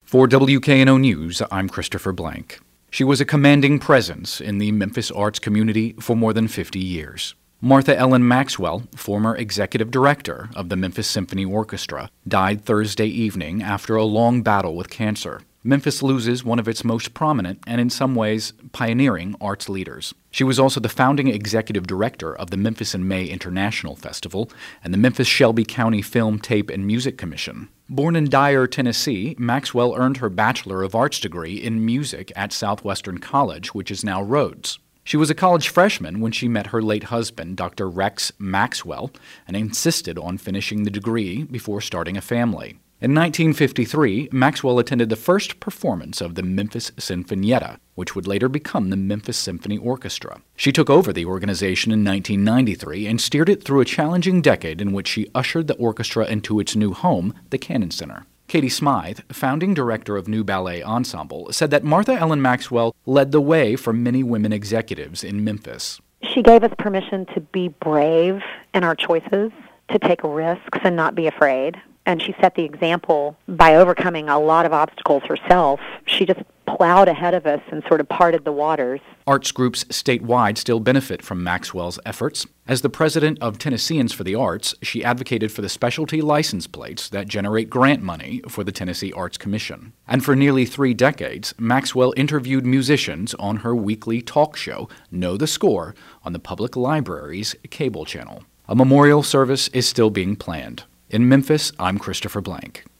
For WKNO News, I'm Christopher Blank. She was a commanding presence in the Memphis arts community for more than 50 years. Martha Ellen Maxwell, former executive director of the Memphis Symphony Orchestra, died Thursday evening after a long battle with cancer. Memphis loses one of its most prominent and, in some ways, pioneering arts leaders. She was also the founding executive director of the Memphis in May International Festival and the Memphis Shelby County Film, Tape, and Music Commission. Born in Dyer, Tennessee, Maxwell earned her Bachelor of Arts degree in music at Southwestern College, which is now Rhodes. She was a college freshman when she met her late husband, Dr. Rex Maxwell, and insisted on finishing the degree before starting a family. In 1953, Maxwell attended the first performance of the Memphis Sinfonietta, which would later become the Memphis Symphony Orchestra. She took over the organization in 1993 and steered it through a challenging decade in which she ushered the orchestra into its new home, the Cannon Center. Katie Smythe, founding director of New Ballet Ensemble, said that Martha Ellen Maxwell led the way for many women executives in Memphis. She gave us permission to be brave in our choices, to take risks and not be afraid. And she set the example by overcoming a lot of obstacles herself. She just plowed ahead of us and sort of parted the waters. Arts groups statewide still benefit from Maxwell's efforts. As the president of Tennesseans for the Arts, she advocated for the specialty license plates that generate grant money for the Tennessee Arts Commission. And for nearly 3 decades, Maxwell interviewed musicians on her weekly talk show, Know the Score, on the Public Library's cable channel. A memorial service is still being planned. In Memphis, I'm Christopher Blank.